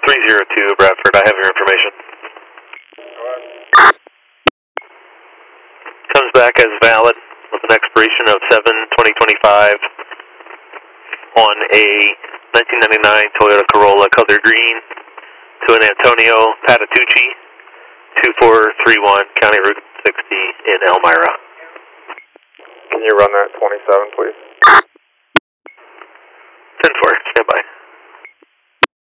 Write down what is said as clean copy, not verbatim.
302 Bradford, I have your information. Comes back as valid with an expiration of 7/2025 on a 1999 Toyota Corolla color green to an Antonio Patitucci, 2431 County Route 60 in Elmira. Can you run that 27, please? 10-4.